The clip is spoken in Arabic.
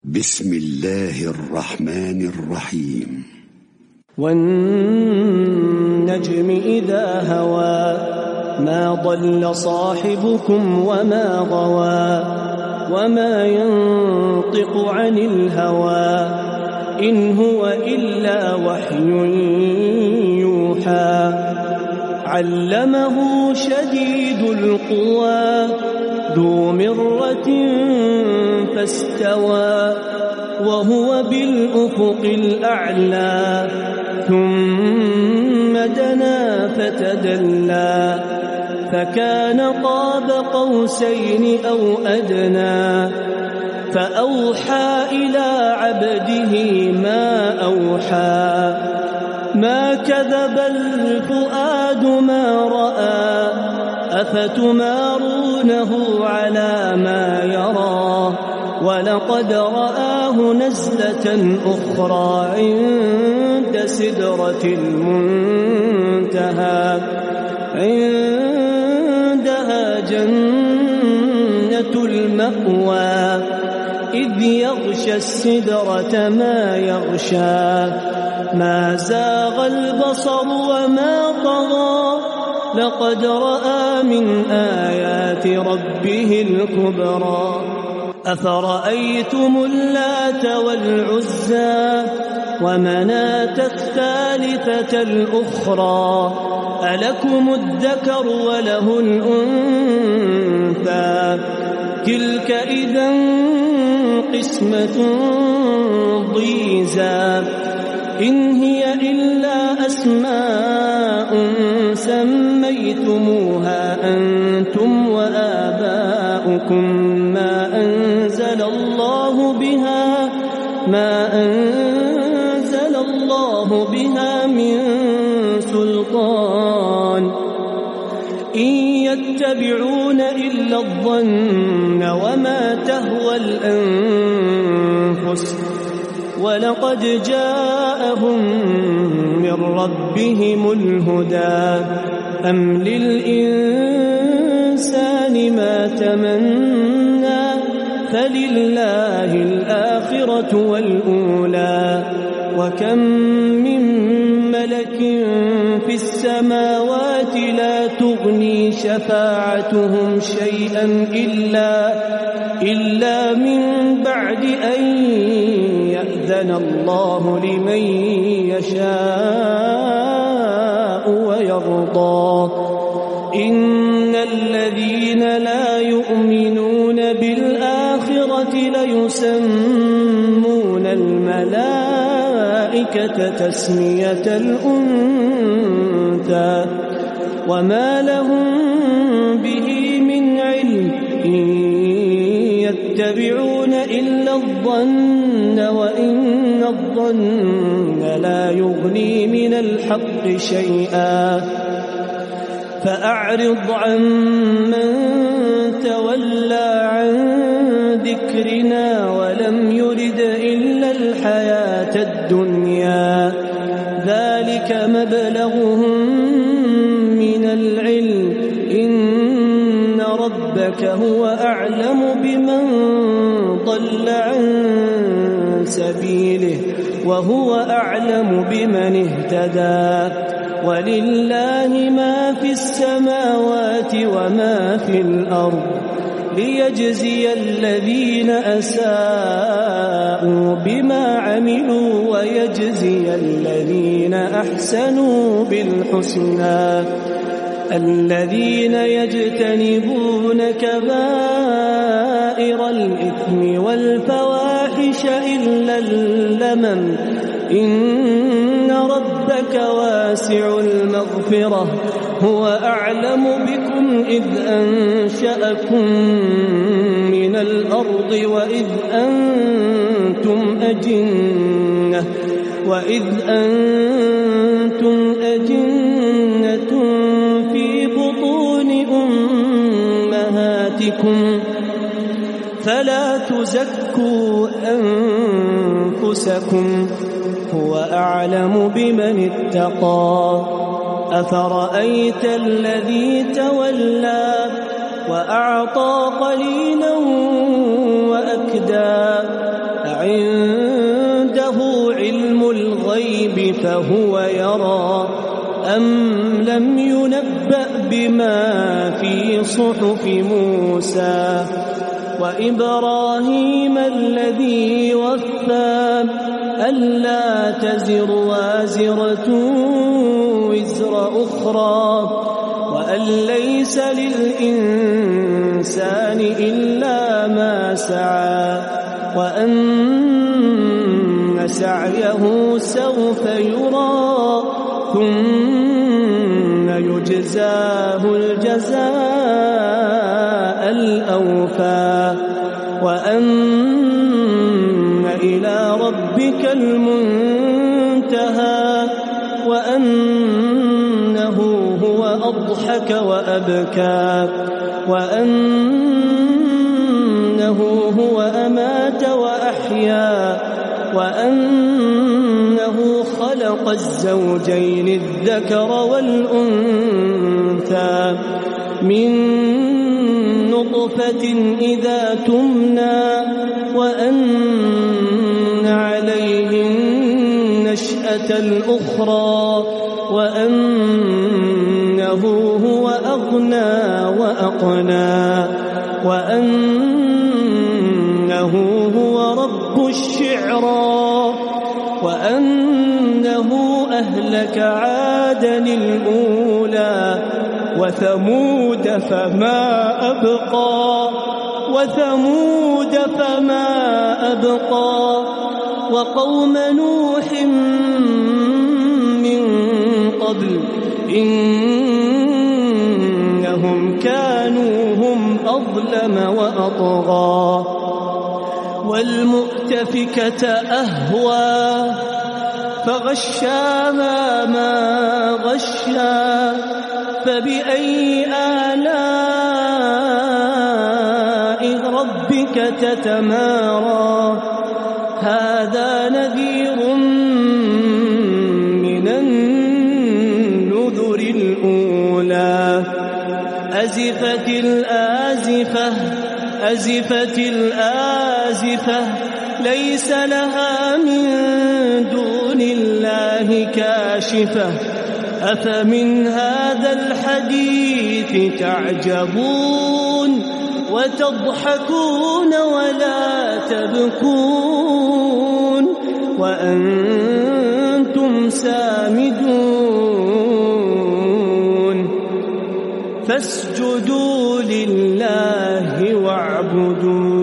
بسم الله الرحمن الرحيم. والنجم إذا هوى ما ضل صاحبكم وما غوى وما ينطق عن الهوى إن هو إلا وحي يوحى علمه شديد القوى ذو مرة فاستوى وهو بالأفق الأعلى ثم دنا فتدلى فكان قاب قوسين أو أدنى فأوحى إلى عبده ما أوحى ما كذب الفؤاد ما رأى أفتمارونه على ما يرى ولقد رآه نزلة أخرى عند سدرة المنتهى عندها جنة المأوى إذ يغشى السدرة ما يغشى ما زاغ البصر وما طغى لقد رأى من آيات ربه الكبرى أفرأيتم اللات والعزى ومناة الثالثة الأخرى ألكم الذكر وله الأنثى تلك إذا قسمة ضيزى إن هي إلا أسماء سميتموها أنتم وآباؤكم ما أنزل الله بها من سلطان إن يتبعون إلا الظن وما تهوى الأنفس ولقد جاءهم من ربهم الهدى أم للإنسان ما تمنى فلله الآخرة والأولى وكم من ملك في السماوات لا تغني شفاعتهم شيئا إلا من بعد أن يأذن الله لمن يشاء ويرضى إن الذين لا يؤمنون بالآخرة ليسمون الملائكة تسمية الأنثى وما لهم به من علم إن يتبعون إلا الظن وإن الظن لا يغني من الحق شيئا فأعرض عن من تولى عن ذكرنا ولم يرد إلا الحياة الدنيا ذلك مبلغهم من العلم إن ربك هو أعلم بمن ضل عن سبيله وهو أعلم بمن اهتدى ولله ما في السماوات وما في الأرض ليجزي الذين أساءوا بما عملوا ويجزي الذين أحسنوا بالحسنى الذين يجتنبون كبائر الإثم والفواحش إلا اللمم إن ربك واسع المغفرة هو أعلم بكم إذ أنشأكم من الأرض وإذ أنتم أجنة في بطون أمهاتكم فلا تزكوا أنفسكم هو أعلم بمن اتقى أفرأيت الذي تولى وأعطى قليلا وأكدى فهو يرى أم لم ينبأ بما في صحف موسى وإبراهيم الذي وفى ألا تزر وازرة وزر أخرى وأن ليس للإنسان إلا ما سعى وأن سعيه سوف يرى ثم يجزاه الجزاء الأوفى وأن إلى ربك المنتهى وأنه هو أضحك وأبكى وأنه هو أمات وأحيا وأنه خلق الزوجين الذكر والأنثى من نطفة إذا تمنى وأن عليه النشأة الأخرى وأنه هو أغنى وأقنى وأنه هو رب الشعرى وأنه أهلك عادا الأولى وثمود فما أبقى وقوم نوح من قبل إنهم كانوا هم أظلم وأطغى والمؤتفكة أهوى فغشاها ما غشا فبأي آلاء ربك تتمارى هذا نذير من النذر الأولى أزفت الآزفة ليس لها من دون الله كاشفة أفمن هذا الحديث تعجبون وتضحكون ولا تبكون وأنتم سامدون فاسجدوا لله واعبدوا